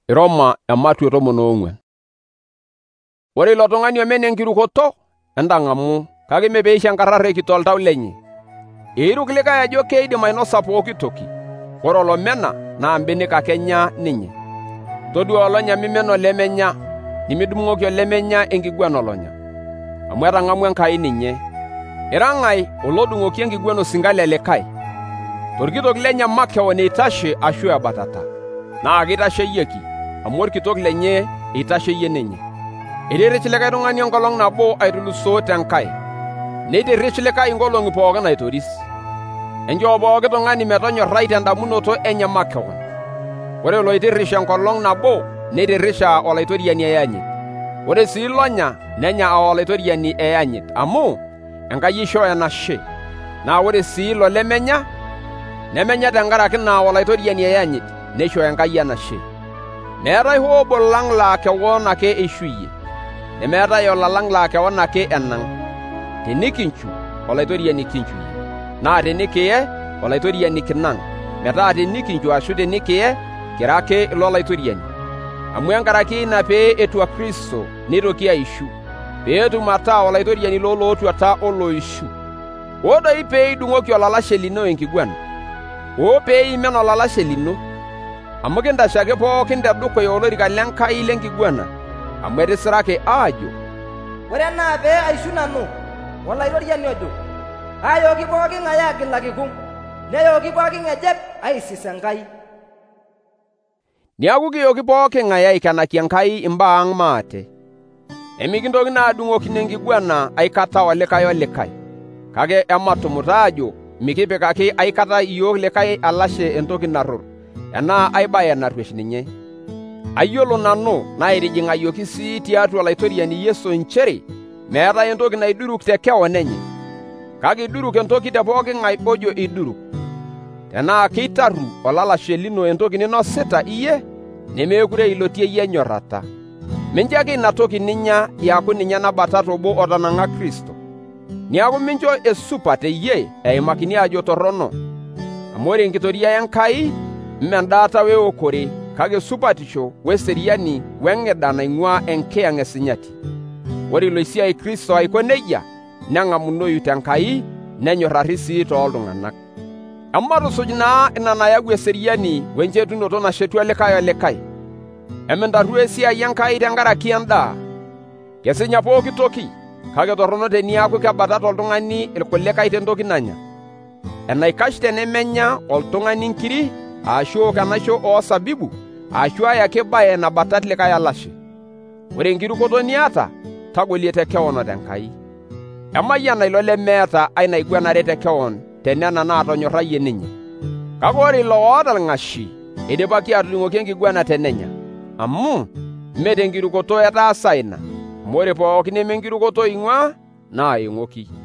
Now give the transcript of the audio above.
Roma ematwe 14. Ore ilo tung'ani omen enkirukoto endang'amu kake mepeisho enkarrare kitoltau lenye. Eiruk likae ajo keidim ainosa pooki toki. Ore olomena naa mbenek ake enya ninye. Todua olonya mimen olemenya, nimidung'oki olemenya enkiguana olonya. Amu etang'amua Enkai ninye. Ira ng'ae olodung'oki enkiguana osinka lelikae? Torkitok lenye makeon eitashe ashu ebatata? Naa keitasheyieki, amu orkitok lenye eitasheyie ninye. Eiterich likae tung'ani enkolong' nabo aitulusoo tenkae, neiterich likae inkolong'i pookin aitoris. Enchoo pooki tung'ani metonyorrai tendamunoto enye makeon. Ore loitirish enkolong' nabo neitirisha olaitoriani eanyit. Ore sii lonya nenya olaitoriani eanyit, amu Enkai eishoo enashe. Naa ore sii lo lemenya nemenya tenkaraki naa olaitoriani eanyit neishoo Enkai enashe. Meetai hoo obo lang' laa kewon ake eishuye, nemeetai olalang' laa kewon ake enang'. Tenikinchu olaitoriani kinchuye, naa tenikiye olaitoriani kinang', metaa tenikinchu ashu tenikiye kira ake ilolaitoriani. Amu enkaraki ina pee etua Kristo neitoki aishu, peetum ataa olaitoriani loolootuata oloishu. Odoi pee idung'oki olalashe lino enkiguana, pee imen olalashe lino, amu kintashe ake pookin tedukuya olorika l'Enkai lenkiguana, amu etisiraki aajo, ore enaa pee aishu nanu olaitoriani ojo, ayooki pooki ng'ae agilaki kum, neyooki pooki ng'ejep aisis Enkai. Niaku kiyooki pooki ng'ae aikenaki Enkai imbaa ang' maate. Emikintoki naa adung'okino enkiguana aikata olikae, kake ematumut aajo mikipikaki aikata iyiok likae alashe entoki narror, enaa ai baye narruesh ninye. Ayiolo nanu naitijing'ayioki sii tiatua olaitoriani Yesu nchere meetai entoki naiduruk te kewon enye, kake iduruk entoki te pooki ng'ae ojo iduruk. Tenaa keitarru olalashe lino entoki ninosita iyie, nemeekure ilotie iyie enyorrata. Mincho ake ina toki ninya iaku ninye nabatat obo otanang'a Kristo. Niaku mincho esupat eyie eimakini ajo torrono. Amu ore enkitoria Enkai mendaata weokore, kake supatisho weseriani weng'ida naing'ua enkiyang' esinyati. Ore ilo siai Kristo aiko nejia, neng'amunoyu tenkai, nenyorrarri sii tooltung'anak. Ematusuj naa ina nayau eseriani wenchetunoto nashetu likae olikae. Emintarru esiai Enkai tenkaraki endaa. Kesinya pooki toki, kake torrono teniaku kebatat oltung'ani irkulikae tentoki nanya. Enaikash tenemenya oltung'ani nkiri, ashu eok enaisho oosabibu, ashu ai ake baye nabatat likae alashe. Ore enkirukoto niata, tagolie te kewon o tenkai. Emayiana ilo lemeeta ai naiguanare te kewon tenena naatonyorrayie ninye. Kake ore ilo oota ilng'ashi eidipaki atudung'oki enkiguana tenenya, amu mee tenkirukoto etaasa ina, amu ore pooki nemenkirukoto eing'ua naa eing'oki.